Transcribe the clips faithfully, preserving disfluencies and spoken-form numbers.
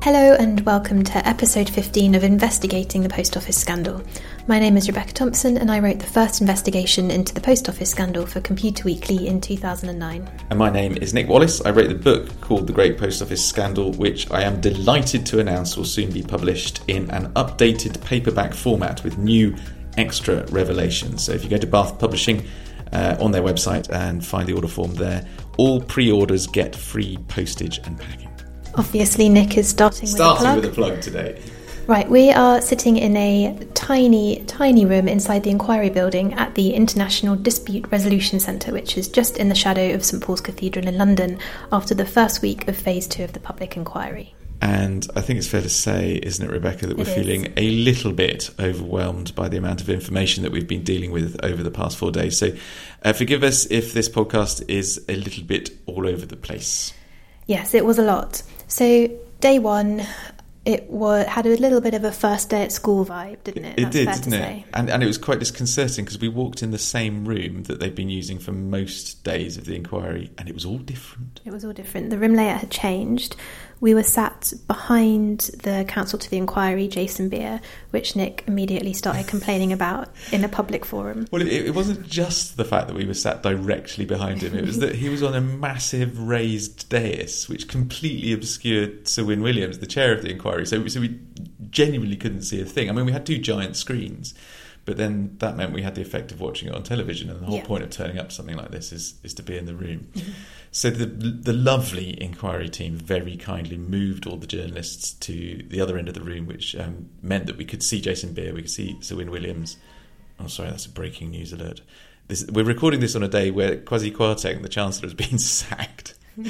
Hello and welcome to episode fifteen of Investigating the Post Office Scandal. My name is Rebecca Thompson and I wrote the first investigation into the Post Office scandal for Computer Weekly in two thousand nine. And my name is Nick Wallace. I wrote the book called The Great Post Office Scandal, which I am delighted to announce will soon be published in an updated paperback format with new extra revelations. So if you go to Bath Publishing uh, on their website and find the order form there, all pre-orders get free postage and packing. Obviously, Nick is starting, starting with a plug. with a plug today. Right, we are sitting in a tiny, tiny room inside the Inquiry Building at the International Dispute Resolution Centre, which is just in the shadow of St Paul's Cathedral in London, after the first week of Phase two of the public inquiry. And I think it's fair to say, isn't it, Rebecca, that we're It is. feeling a little bit overwhelmed by the amount of information that we've been dealing with over the past four days. So uh, forgive us if this podcast is a little bit all over the place. Yes, it was a lot. So, day one, it was, had a little bit of a first day at school vibe, didn't it? It That's did, fair didn't to it? say. And, and it was quite disconcerting because we walked in the same room that they've been using for most days of the inquiry, and it was all different. It was all different. The room layout had changed. We were sat behind the counsel to the inquiry, Jason Beer, which Nick immediately started complaining about in a public forum. Well, it, it wasn't just the fact that we were sat directly behind him. It was that he was on a massive raised dais, which completely obscured Sir Win Williams, the chair of the inquiry. So, so we genuinely couldn't see a thing. I mean, we had two giant screens, but then that meant we had the effect of watching it on television. And the whole Yeah. point of turning up something like this is, is to be in the room. Mm-hmm. So the the lovely inquiry team very kindly moved all the journalists to the other end of the room, which um, meant that we could see Jason Beer, we could see Sir Win Williams. Oh, sorry, that's a breaking news alert. This, we're recording this on a day where Kwasi Kwarteng, the Chancellor, has been sacked.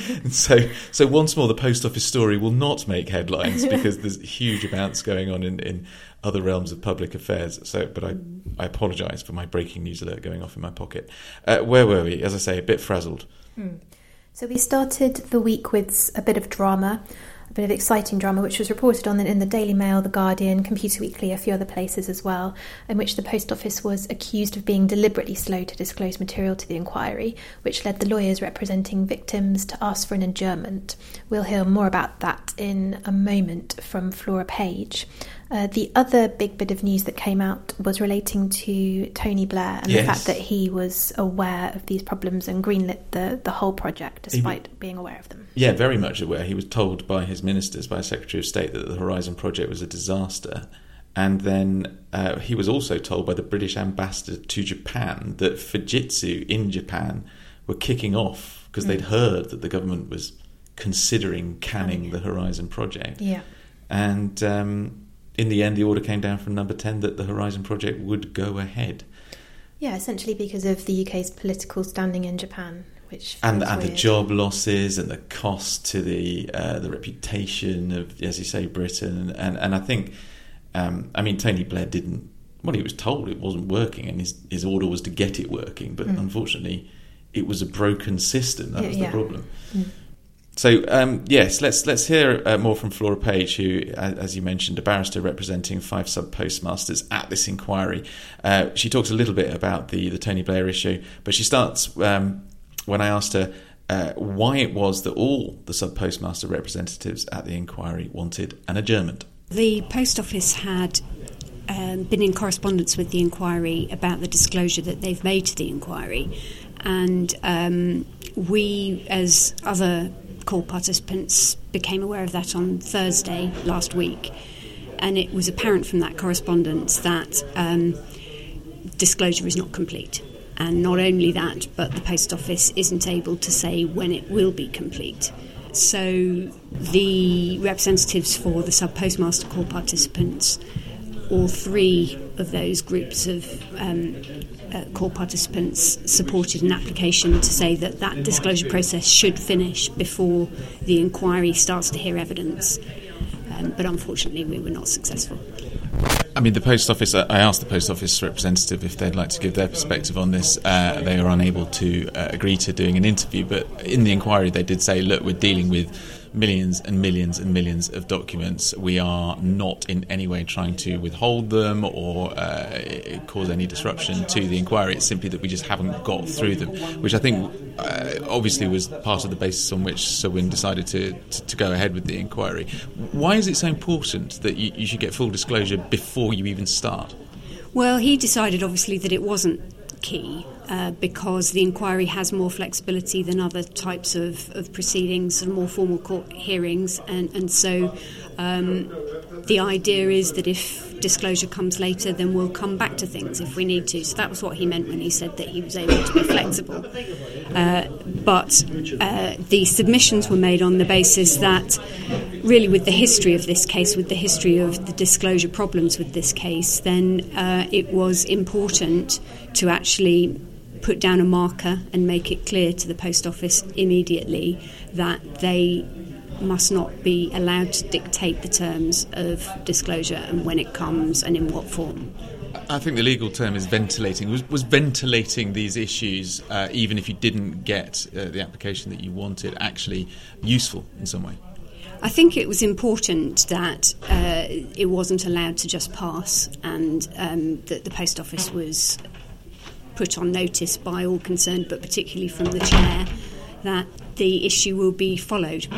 so so once more, the Post Office story will not make headlines because there's huge amounts going on in, in other realms of public affairs. So, but I, I apologise for my breaking news alert going off in my pocket. Uh, where were we? As I say, a bit frazzled. Mm. So we started the week with a bit of drama, a bit of exciting drama, which was reported on in the Daily Mail, The Guardian, Computer Weekly, a few other places as well, in which the Post Office was accused of being deliberately slow to disclose material to the inquiry, which led the lawyers representing victims to ask for an adjournment. We'll hear more about that in a moment from Flora Page. Uh, the other big bit of news that came out was relating to Tony Blair and yes. the fact that he was aware of these problems and greenlit the, the whole project despite he, being aware of them. Yeah, very much aware. He was told by his ministers, by Secretary of State, that the Horizon project was a disaster. And then uh, he was also told by the British ambassador to Japan that Fujitsu in Japan were kicking off because mm. they'd heard that the government was considering canning the Horizon project. Yeah. And Um, in the end, the order came down from Number ten that the Horizon project would go ahead. Yeah, essentially because of the U K's political standing in Japan, which and feels and the weird. job losses and the cost to the uh, the reputation of, as you say, Britain. And and I think, um, I mean, Tony Blair didn't. Well, he was told it wasn't working, and his his order was to get it working. But mm. unfortunately, it was a broken system. That yeah, was yeah. the problem. Mm. So, um, yes, let's let's hear uh, more from Flora Page, who, as you mentioned, a barrister representing five sub-postmasters at this inquiry. Uh, she talks a little bit about the, the Tony Blair issue, but she starts um, when I asked her uh, why it was that all the sub-postmaster representatives at the inquiry wanted an adjournment. The Post Office had um, been in correspondence with the inquiry about the disclosure that they've made to the inquiry, and um, we, as other call participants, became aware of that on Thursday last week, and it was apparent from that correspondence that um, disclosure is not complete, and not only that, but the Post Office isn't able to say when it will be complete. So the representatives for the sub-postmaster call participants, all three of those groups of um, uh, call participants supported an application to say that that disclosure process should finish before the inquiry starts to hear evidence. Um, but unfortunately, we were not successful. I mean, the Post Office, I asked the Post Office representative if they'd like to give their perspective on this. Uh, they were unable to uh, agree to doing an interview, but in the inquiry they did say, look, we're dealing with millions and millions and millions of documents. We are not in any way trying to withhold them or uh, cause any disruption to the inquiry. It's simply that we just haven't got through them, which I think uh, obviously was part of the basis on which Sir Win decided to, to, to go ahead with the inquiry. Why is it so important that you, you should get full disclosure before you even start? Well, he decided obviously that it wasn't key uh, because the inquiry has more flexibility than other types of, of proceedings and more formal court hearings, and, and so um, the idea is that if disclosure comes later, then we'll come back to things if we need to. So that was what he meant when he said that he was able to be flexible. Uh, but uh, the submissions were made on the basis that really with the history of this case, with the history of the disclosure problems with this case, then uh, it was important to actually put down a marker and make it clear to the Post Office immediately that they must not be allowed to dictate the terms of disclosure and when it comes and in what form. I think the legal term is ventilating. Was, was ventilating these issues, uh, even if you didn't get uh, the application that you wanted, actually useful in some way? I think it was important that uh, it wasn't allowed to just pass, and um, that the Post Office was put on notice by all concerned, but particularly from the chair, that the issue will be followed.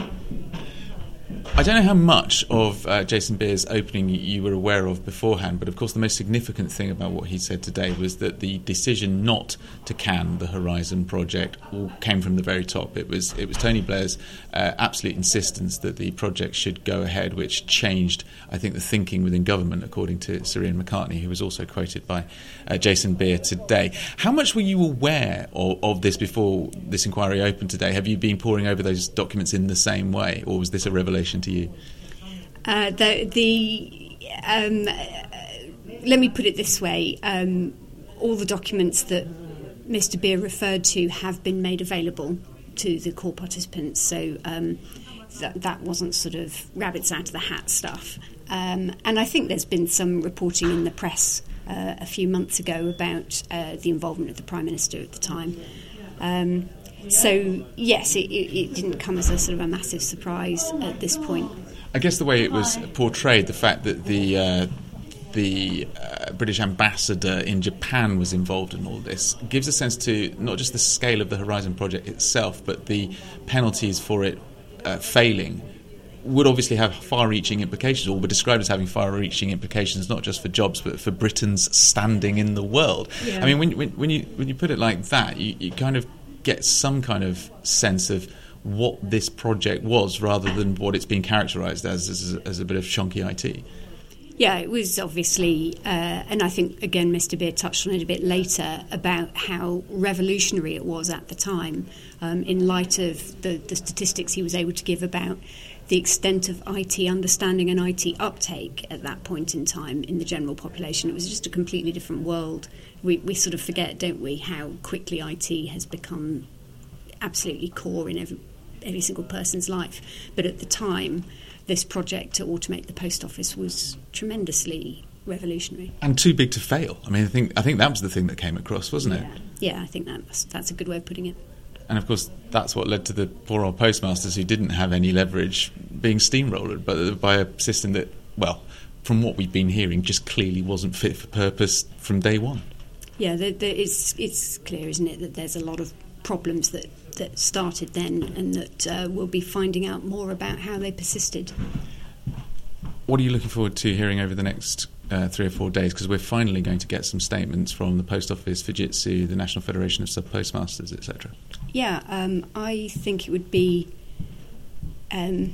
I don't know how much of uh, Jason Beer's opening you were aware of beforehand, but of course the most significant thing about what he said today was that the decision not to can the Horizon project all came from the very top. It was it was Tony Blair's uh, absolute insistence that the project should go ahead, which changed, I think, the thinking within government, according to Sir Ian McCartney, who was also quoted by uh, Jason Beer today. How much were you aware of, of this before this inquiry opened today? Have you been poring over those documents in the same way, or was this a revelation to you? Uh, the, the um, uh, let me put it this way: um, all the documents that Mister Beer referred to have been made available to the court participants, so um, that that wasn't sort of rabbits out of the hat stuff. Um, and I think there's been some reporting in the press uh, a few months ago about uh, the involvement of the Prime Minister at the time. Um, so yes, it, it, it didn't come as a sort of a massive surprise at this point. I guess the way it was portrayed, the fact that the uh, the uh, British ambassador in Japan was involved in all this, gives a sense to not just the scale of the Horizon project itself, but the penalties for it uh, failing would obviously have far-reaching implications, or were described as having far-reaching implications, not just for jobs, but for Britain's standing in the world. Yeah. I mean, when, when, when you when you put it like that, you, you kind of get some kind of sense of what this project was, rather than what it's been characterised as, as as a bit of shonky I T. Yeah, it was obviously, uh, and I think, again, Mister Beer touched on it a bit later, about how revolutionary it was at the time, um, in light of the, the statistics he was able to give about the extent of I T understanding and I T uptake at that point in time in the general population. It was just a completely different world. We, we sort of forget, don't we, how quickly I T has become absolutely core in every every single person's life. But at the time, this project to automate the post office was tremendously revolutionary and too big to fail. I mean, I think I think that was the thing that came across, wasn't yeah. it? Yeah, I think that was, that's a good way of putting it. And of course, that's what led to the poor old postmasters who didn't have any leverage being steamrolled but by a system that, well, from what we've been hearing, just clearly wasn't fit for purpose from day one. Yeah, there, there is, it's clear, isn't it, that there's a lot of problems that, that started then, and that uh, we'll be finding out more about how they persisted. What are you looking forward to hearing over the next uh, three or four days? Because we're finally going to get some statements from the Post Office, Fujitsu, the National Federation of Sub-Postmasters, et cetera. Yeah, um, I think it would be um,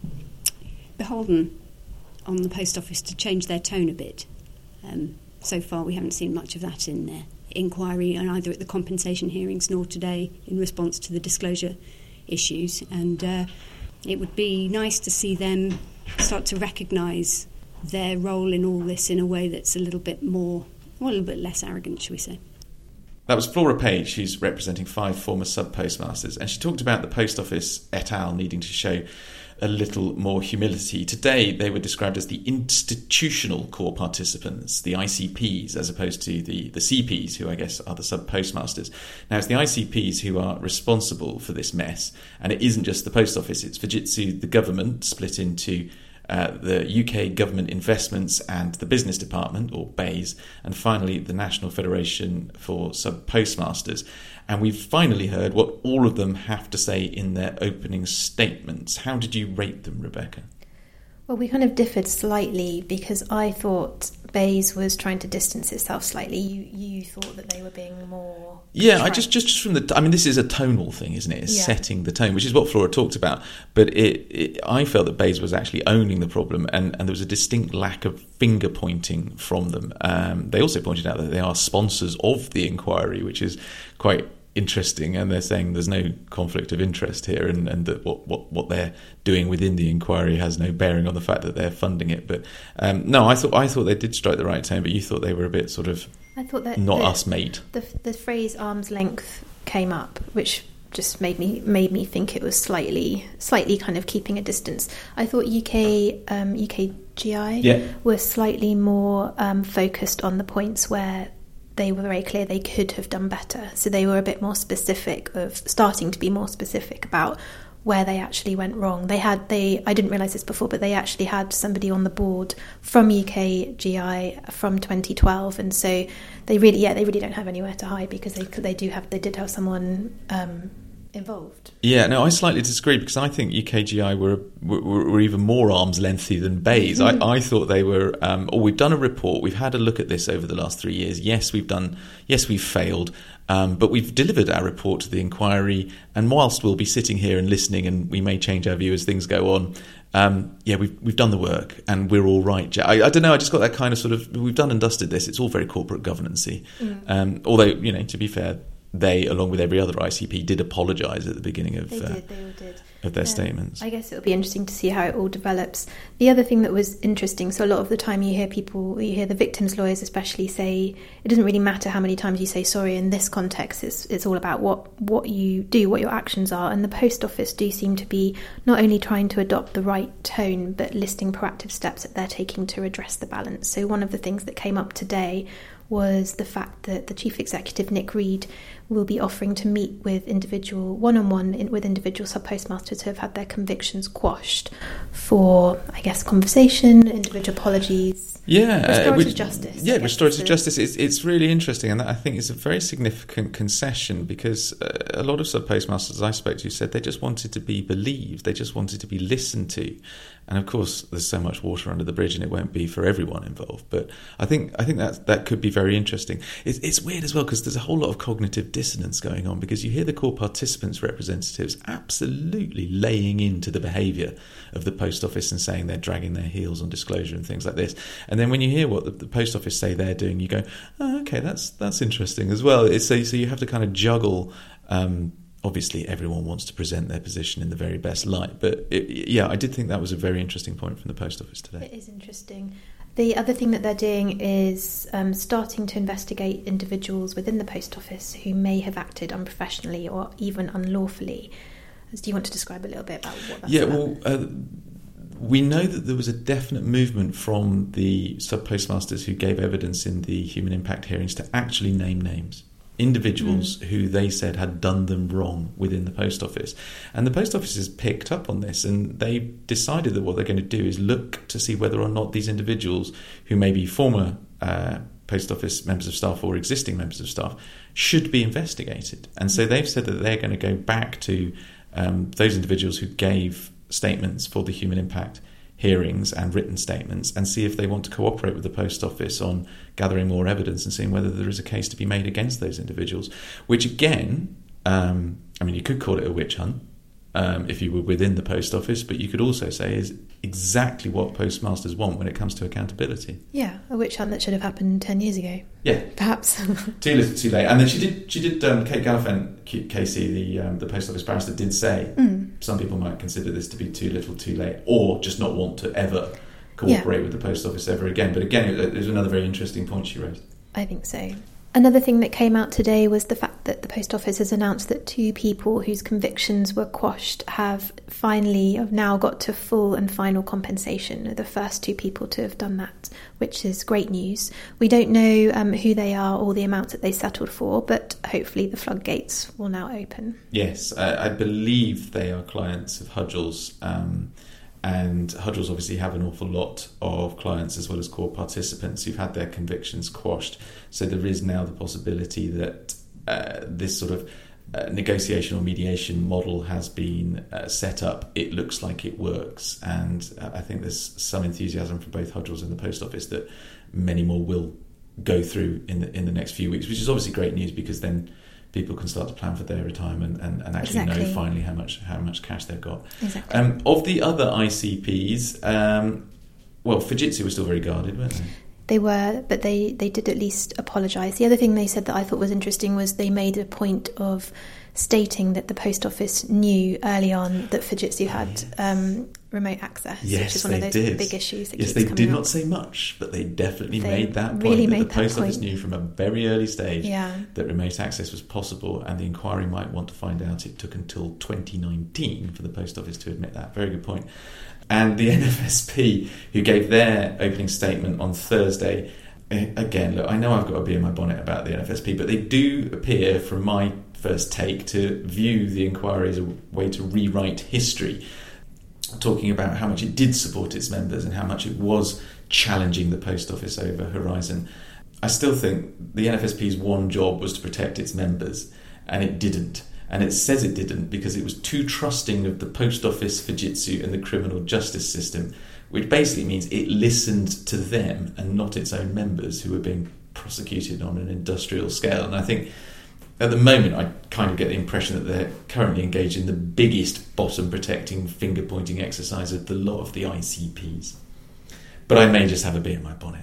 beholden on the Post Office to change their tone a bit. Um, so far we haven't seen much of that in their inquiry, and either at the compensation hearings nor today in response to the disclosure issues. And uh, it would be nice to see them start to recognise their role in all this in a way that's a little bit more, well, a little bit less arrogant, shall we say. That was Flora Page, who's representing five former sub-postmasters, and she talked about the Post Office et al. Needing to show a little more humility. Today they were described as the institutional core participants, the I C Ps, as opposed to the, the C Ps, who I guess are the sub-postmasters. Now, it's the I C Ps who are responsible for this mess, and it isn't just the Post Office, it's Fujitsu, the government, split into uh, the U K Government Investments and the Business Department, or BEIS, and finally the National Federation for Sub-Postmasters. And we've finally heard what all of them have to say in their opening statements. How did you rate them, Rebecca? Well, we kind of differed slightly because I thought BEIS was trying to distance itself slightly. You you thought that they were being more... Yeah, I just, just just from the... I mean, this is a tonal thing, isn't it? It's yeah. setting the tone, which is what Flora talked about. But it, it, I felt that BEIS was actually owning the problem, and, and there was a distinct lack of finger-pointing from them. Um, they also pointed out that they are sponsors of the inquiry, which is quite interesting, and they're saying there's no conflict of interest here, and, and that what, what, what they're doing within the inquiry has no bearing on the fact that they're funding it. But um, no, I thought I thought they did strike the right tone, but you thought they were a bit sort of I thought that not the, us mate. The, the phrase arm's length came up, which just made me made me think it was slightly slightly kind of keeping a distance. I thought U K um, U K G I yeah. was slightly more um, focused on the points where they were very clear they could have done better. So they were a bit more specific, of starting to be more specific about where they actually went wrong. They had, they I didn't realise this before, but they actually had somebody on the board from U K G I from twenty twelve, and so they really, yeah, they really don't have anywhere to hide because they they do have, they did have someone um, involved. Yeah, no, I slightly disagree because I think U K G I were were, were even more arm's lengthy than BEIS. Mm-hmm. I, I thought they were. Um, oh, we've done a report. We've had a look at this over the last three years. Yes, we've done. Yes, we've failed, um, but we've delivered our report to the inquiry. And whilst we'll be sitting here and listening, and we may change our view as things go on. Um, yeah, we've we've done the work, and we're all right. I, I don't know. I just got that kind of sort of. We've done and dusted this. It's all very corporate governance-y. Mm. Um, although, you know, to be fair, they, along with every other I C P, did apologise at the beginning of, they did, uh, they all did. of their um, statements. I guess it'll be interesting to see how it all develops. The other thing that was interesting, so a lot of the time you hear people, you hear the victims' lawyers especially say, it doesn't really matter how many times you say sorry in this context, it's, it's all about what, what you do, what your actions are. And the Post Office do seem to be not only trying to adopt the right tone, but listing proactive steps that they're taking to redress the balance. So one of the things that came up today was the fact that the Chief Executive, Nick Reed, will be offering to meet with individual, one-on-one in, with individual sub-postmasters who have had their convictions quashed for, I guess, conversation, individual apologies. Yeah, restorative uh, which, justice. Yeah, restorative justice. It's, it's really interesting, and I think it's a very significant concession because uh, a lot of sub-postmasters I spoke to said they just wanted to be believed, they just wanted to be listened to. And of course, there's so much water under the bridge, and it won't be for everyone involved. But I think I think that that could be very interesting. It's, it's weird as well because there's a whole lot of cognitive dissonance going on because you hear the core participants' representatives absolutely laying into the behaviour of the Post Office and saying they're dragging their heels on disclosure and things like this. And then when you hear what the, the Post Office say they're doing, you go, oh, okay, that's that's interesting as well. It's, so so you have to kind of juggle. Um, Obviously, everyone wants to present their position in the very best light. But, it, yeah, I did think that was a very interesting point from the Post Office today. It is interesting. The other thing that they're doing is um, starting to investigate individuals within the Post Office who may have acted unprofessionally or even unlawfully. Do you want to describe a little bit about what that's yeah, about? well, uh, we know that there was a definite movement from the sub-postmasters who gave evidence in the human impact hearings to actually name names. Individuals mm. who they said had done them wrong within the Post Office. And the Post Office has picked up on this, and they decided that what they're going to do is look to see whether or not these individuals, who may be former uh, Post Office members of staff or existing members of staff, should be investigated. And so they've said that they're going to go back to um, those individuals who gave statements for the human impact hearings and written statements and see if they want to cooperate with the Post Office on gathering more evidence and seeing whether there is a case to be made against those individuals, which again, um, I mean, you could call it a witch hunt um, if you were within the Post Office, but you could also say is exactly what postmasters want when it comes to accountability. Yeah, a witch hunt that should have happened ten years ago. Yeah. Perhaps. Too little, too late. And then she did, she did um, Kate Gallifan, Casey, the um, the Post Office barrister, did say mm. some people might consider this to be too little, too late, or just not want to ever cooperate yeah. with the Post Office ever again. But again, it, it was another very interesting point she raised. I think so. Another thing that came out today was the fact that the Post Office has announced that two people whose convictions were quashed have finally have now got to full and final compensation. The first two people to have done that, which is great news. We don't know um, who they are or the amounts that they settled for, but hopefully the floodgates will now open. Yes, uh, I believe they are clients of Hudgell's. Um, And Hudgels obviously have an awful lot of clients as well as core participants who've had their convictions quashed. So there is now the possibility that uh, this sort of uh, negotiation or mediation model has been uh, set up. It looks like it works. And uh, I think there's some enthusiasm from both Hudgels and the Post Office that many more will go through in the, in the next few weeks, which is obviously great news, because then people can start to plan for their retirement and, and actually exactly. know finally how much how much cash they've got. Exactly. Um, of the other I C Ps, um, well, Fujitsu was still very guarded, weren't they? They were, but they, they did at least apologise. The other thing they said that I thought was interesting was they made a point of stating that the Post Office knew early on that Fujitsu had um, remote access, yes, which is one of those did. big issues that yes, keeps they coming did up. not say much, but they definitely They made that point. really that made the that Post Office point. knew from a very early stage Yeah. that remote access was possible, and the inquiry might want to find out. It took until twenty nineteen for the Post Office to admit that. Very good point. And the N F S P, who gave their opening statement on Thursday, again, look, I know I've got a bee in my bonnet about the N F S P, but they do appear, from my first take, to view the inquiry as a way to rewrite history, talking about how much it did support its members and how much it was challenging the Post Office over Horizon. I still think the N F S P's one job was to protect its members, and it didn't. And it says it didn't because it was too trusting of the Post Office, Fujitsu and the criminal justice system, which basically means it listened to them and not its own members who were being prosecuted on an industrial scale. And I think at the moment I kind of get the impression that they're currently engaged in the biggest bottom-protecting, finger-pointing exercise of the lot of the I C Ps. But I may just have a bee in my bonnet.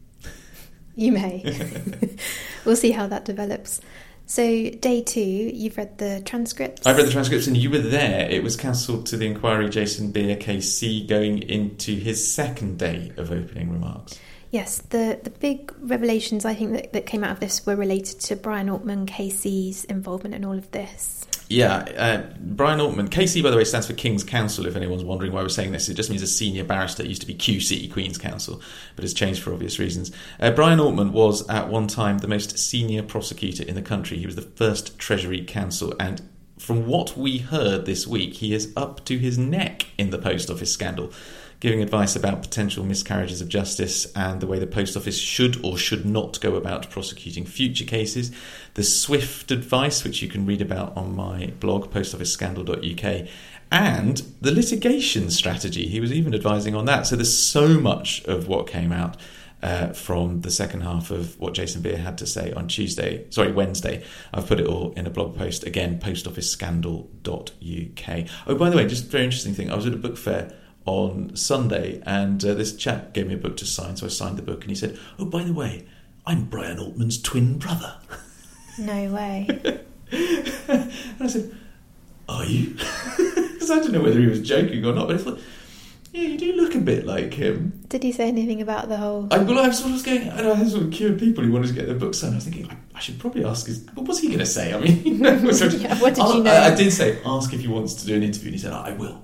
You may. We'll see how that develops. So, day two, you've read the transcripts? I've read the transcripts and you were there. It was counsel to the inquiry, Jason Beer, K C, going into his second day of opening remarks. Yes, the, the big revelations I think that, that came out of this were related to Brian Altman, K C's involvement in all of this. Yeah, uh, Brian Altman, K C, by the way, stands for King's Counsel, if anyone's wondering why we're saying this. It just means a senior barrister. It used to be Q C, Queen's Counsel, but it's changed for obvious reasons. Uh, Brian Altman was, at one time, the most senior prosecutor in the country. He was the first Treasury counsel, and from what we heard this week, he is up to his neck in the Post Office scandal, giving advice about potential miscarriages of justice and the way the Post Office should or should not go about prosecuting future cases. The SWIFT advice, which you can read about on my blog, post office scandal dot U K, and the litigation strategy. He was even advising on that. So there's so much of what came out uh, from the second half of what Jason Beer had to say on Tuesday, sorry, Wednesday. I've put it all in a blog post, again, post office scandal dot U K. Oh, by the way, just a very interesting thing. I was at a book fair on Sunday, and uh, this chap gave me a book to sign, so I signed the book, and he said, "Oh, by the way, I'm Brian Altman's twin brother." No way. And I said, "Are you?" Because I don't know whether he was joking or not, but I thought, yeah, you do look a bit like him. Did he say anything about the whole... I, well, I was sort of going, I know, I sort of cured people who wanted to get their books signed. I was thinking, I, I should probably ask, his, what was he going to say? I mean, you know, so yeah, what did I, you know? I, I did say, ask if he wants to do an interview, and he said, oh, I will.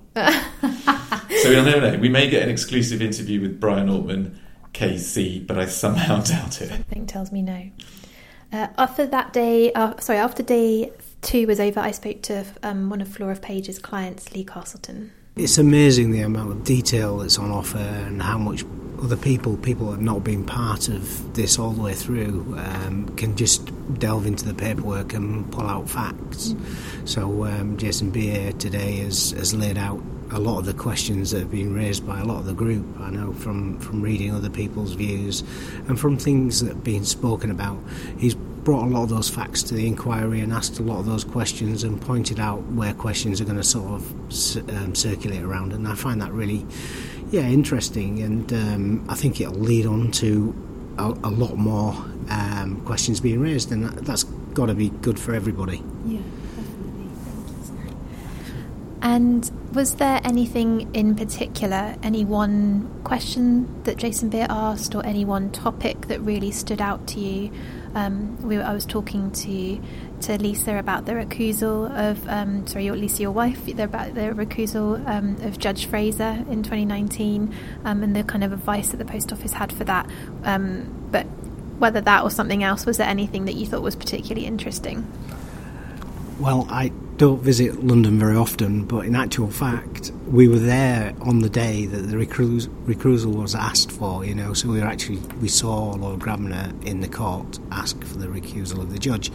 So we'll never know. We may get an exclusive interview with Brian Altman, K C, but I somehow doubt it. Something tells me no. Uh, after that day, uh, sorry, after day two was over, I spoke to um, one of Flora of Page's clients, Lee Castleton. It's amazing the amount of detail that's on offer and how much other people, people that have not been part of this all the way through, um, can just delve into the paperwork and pull out facts. Mm. So um, Jason Beer today has, has laid out a lot of the questions that have been raised by a lot of the group. I know from, from reading other people's views and from things that have been spoken about. He's brought a lot of those facts to the inquiry and asked a lot of those questions and pointed out where questions are going to sort of um, circulate around, and I find that really yeah interesting, and um, I think it'll lead on to a, a lot more um, questions being raised, and that, that's got to be good for everybody. Yeah, definitely. And was there anything in particular, any one question that Jason Beer asked or any one topic that really stood out to you? Um, we were, I was talking to to Lisa about the recusal of, um, sorry, your, Lisa, your wife, about the recusal um, of Judge Fraser in twenty nineteen um, and the kind of advice that the Post Office had for that. Um, but whether that or something else, was there anything that you thought was particularly interesting? Well, I don't visit London very often, but in actual fact, we were there on the day that the recrus- recusal was asked for, you know, so we were actually, we saw Lord Grabner in the court ask for the recusal of the judge.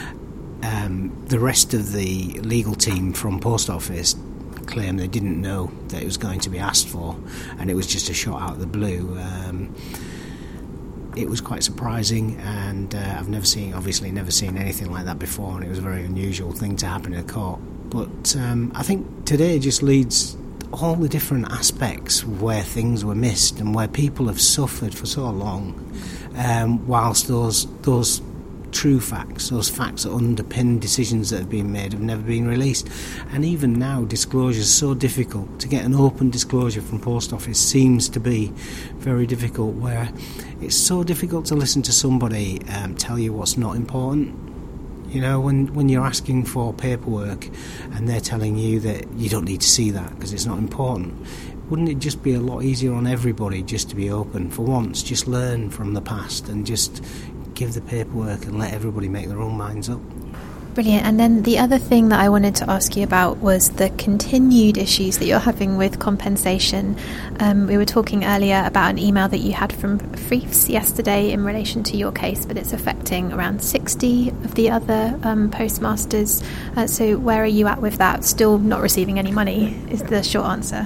Um, the rest of the legal team from Post Office claimed they didn't know that it was going to be asked for, and it was just a shot out of the blue. Um, it was quite surprising, and uh, I've never seen, obviously never seen anything like that before, and it was a very unusual thing to happen in a court. But um, I think today just leads all the different aspects where things were missed and where people have suffered for so long, um, whilst those those true facts, those facts that underpin decisions that have been made, have never been released. And even now, disclosure is so difficult. To get an open disclosure from Post Office seems to be very difficult, where it's so difficult to listen to somebody um, tell you what's not important. You know, when, when you're asking for paperwork and they're telling you that you don't need to see that because it's not important, wouldn't it just be a lot easier on everybody just to be open? For once, just learn from the past and just give the paperwork and let everybody make their own minds up. Brilliant. And then the other thing that I wanted to ask you about was the continued issues that you're having with compensation. Um, we were talking earlier about an email that you had from Freefs yesterday in relation to your case, but it's affecting around sixty of the other um, postmasters. Uh, so where are you at with that? Still not receiving any money is the short answer.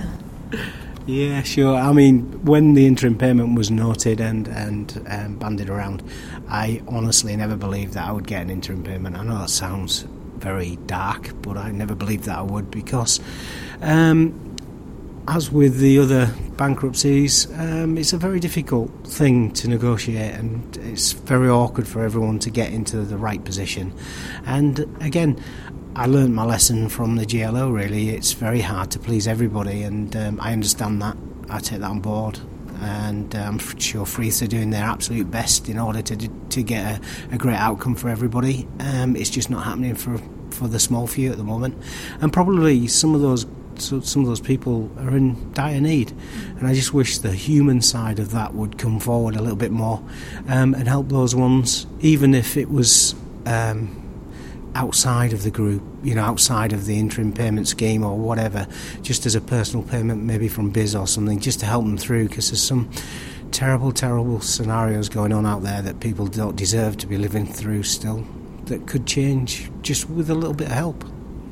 Yeah, sure. I mean, when the interim payment was noted and, and um, bandied around, I honestly never believed that I would get an interim payment. I know that sounds very dark, but I never believed that I would, because um, as with the other bankruptcies, um, it's a very difficult thing to negotiate, and it's very awkward for everyone to get into the right position. And again, I learned my lesson from the G L O, really. It's very hard to please everybody, and um, I understand that. I take that on board, and uh, I'm sure Freefs are doing their absolute best in order to to get a, a great outcome for everybody. Um, it's just not happening for, for the small few at the moment, and probably some of those so some of those people are in dire need, and I just wish the human side of that would come forward a little bit more, um, and help those ones, even if it was Um, outside of the group, you know, outside of the interim payment scheme or whatever, just as a personal payment, maybe from Biz or something, just to help them through, because there's some terrible, terrible scenarios going on out there that people don't deserve to be living through still, that could change just with a little bit of help.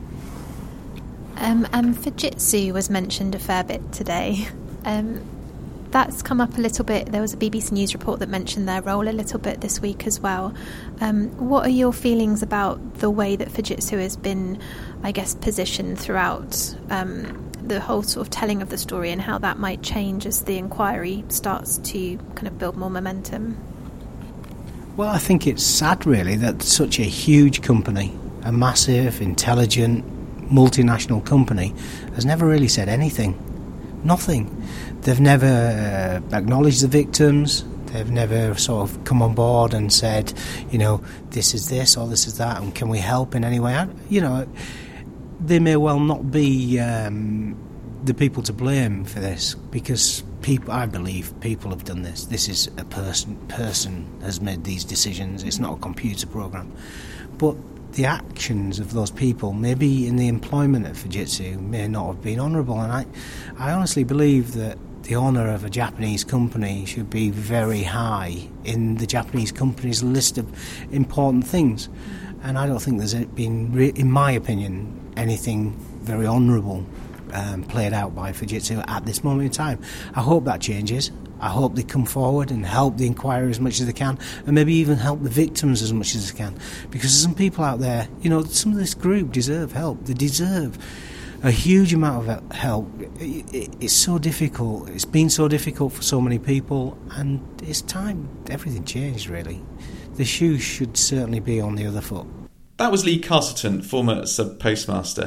Um, and Fujitsu was mentioned a fair bit today. Um, That's come up a little bit. There was a B B C News report that mentioned their role a little bit this week as well. Um, what are your feelings about the way that Fujitsu has been, I guess, positioned throughout um, the whole sort of telling of the story, and how that might change as the inquiry starts to kind of build more momentum? Well, I think it's sad, really, that such a huge company, a massive, intelligent, multinational company, has never really said anything. Nothing. They've never uh, acknowledged the victims. They've never sort of come on board and said, you know, this is this or this is that, and can we help in any way? I, you know, they may well not be um, the people to blame for this, because people, I believe people have done this. This is a person, person has made these decisions. It's not a computer program. But the actions of those people, maybe in the employment of Fujitsu, may not have been honourable. And I, I honestly believe that the honour of a Japanese company should be very high in the Japanese company's list of important things. And I don't think there's been, re- in my opinion, anything very honourable um, played out by Fujitsu at this moment in time. I hope that changes. I hope they come forward and help the inquiry as much as they can, and maybe even help the victims as much as they can. Because there's some people out there, you know, some of this group deserve help. They deserve a huge amount of help. It's so difficult. It's been so difficult for so many people, and it's time everything changed, really. The shoe should certainly be on the other foot. That was Lee Castleton, former sub-postmaster.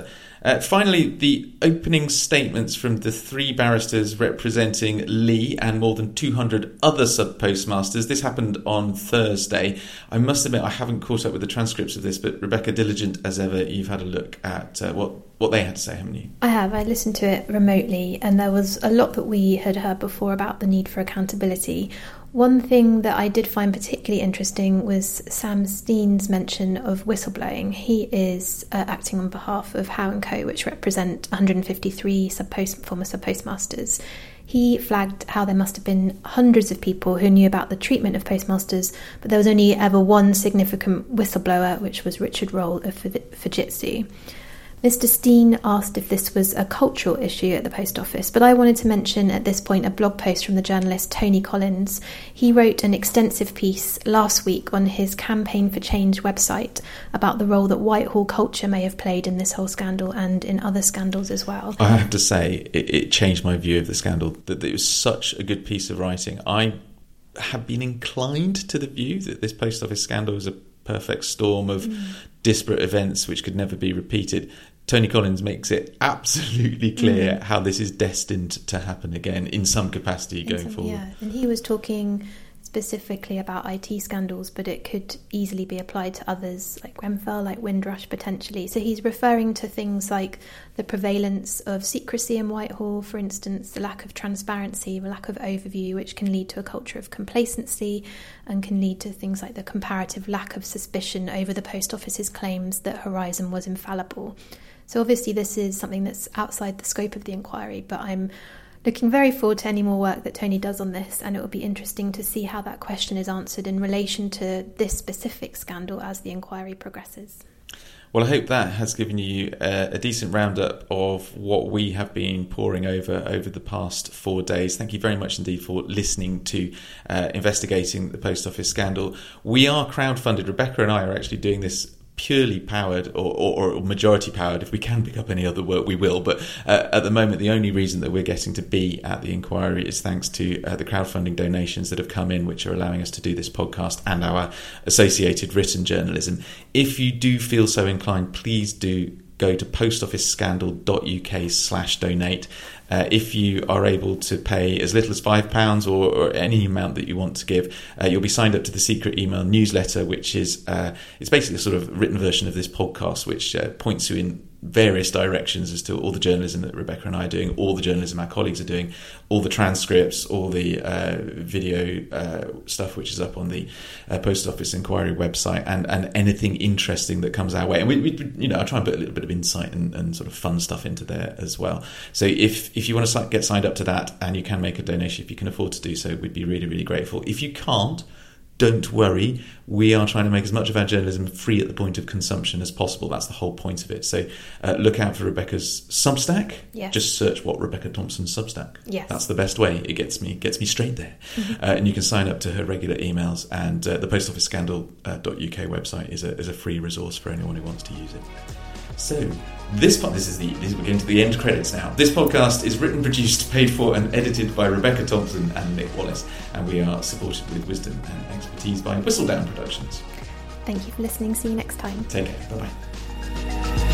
Uh, finally, the opening statements from the three barristers representing Lee and more than two hundred other sub-postmasters. This happened on Thursday. I must admit I haven't caught up with the transcripts of this, but Rebecca, diligent as ever, you've had a look at uh, what, what they had to say, haven't you? I have. I listened to it remotely, and there was a lot that we had heard before about the need for accountability. One thing that I did find particularly interesting was Sam Steen's mention of whistleblowing. He is uh, acting on behalf of Howe and Co, which represent one hundred fifty-three sub-post, former sub-postmasters. He flagged how there must have been hundreds of people who knew about the treatment of postmasters, but there was only ever one significant whistleblower, which was Richard Roll of Fujitsu. Mister Steen asked if this was a cultural issue at the post office, but I wanted to mention at this point a blog post from the journalist Tony Collins. He wrote an extensive piece last week on his Campaign for Change website about the role that Whitehall culture may have played in this whole scandal and in other scandals as well. I have to say, it, it changed my view of the scandal, that it was such a good piece of writing. I have been inclined to the view that this post office scandal was a perfect storm of mm. disparate events which could never be repeated. Tony Collins makes it absolutely clear mm. how this is destined to happen again in some capacity in going some, forward. Yeah, and he was talking specifically about I T scandals, but it could easily be applied to others like Grenfell, like Windrush potentially. So he's referring to things like the prevalence of secrecy in Whitehall, for instance, the lack of transparency, the lack of overview, which can lead to a culture of complacency and can lead to things like the comparative lack of suspicion over the post office's claims that Horizon was infallible. So obviously this is something that's outside the scope of the inquiry, but I'm looking very forward to any more work that Tony does on this, and it will be interesting to see how that question is answered in relation to this specific scandal as the inquiry progresses. Well, I hope that has given you a, a decent roundup of what we have been poring over over the past four days. Thank you very much indeed for listening to uh, Investigating the Post Office Scandal. We are crowdfunded. Rebecca and I are actually doing this purely powered or, or, or majority powered. If we can pick up any other work, we will. But uh, at the moment, the only reason that we're getting to be at the inquiry is thanks to uh, the crowdfunding donations that have come in, which are allowing us to do this podcast and our associated written journalism. If you do feel so inclined, please do go to postofficescandal.uk slash donate. Uh, if you are able to pay as little as five pounds or, or any amount that you want to give, uh, you'll be signed up to the secret email newsletter, which is uh, it's basically a sort of written version of this podcast, which uh, points you in various directions as to all the journalism that Rebecca and I are doing, all the journalism our colleagues are doing, all the transcripts, all the uh, video uh, stuff which is up on the uh, Post Office Inquiry website, and, and anything interesting that comes our way. And we, we you know, I try and put a little bit of insight and, and sort of fun stuff into there as well. So if if you want to get signed up to that, and you can make a donation if you can afford to do so, we'd be really, really grateful. If you can't, don't worry, we are trying to make as much of our journalism free at the point of consumption as possible. That's the whole point of it. So uh, look out for Rebecca's Substack. Yes. Just search what Rebecca Thompson's Substack. Yes. That's the best way. It gets me gets me straight there. Mm-hmm. Uh, and you can sign up to her regular emails. And uh, the postofficescandal.uk website is a, is a free resource for anyone who wants to use it. So this part, this is the this, we're getting to the end credits now. This podcast is written, produced, paid for, and edited by Rebecca Thompson and Nick Wallace, and we are supported with wisdom and expertise by Whistledown Productions. Thank you for listening. See you next time. Take care. Bye bye.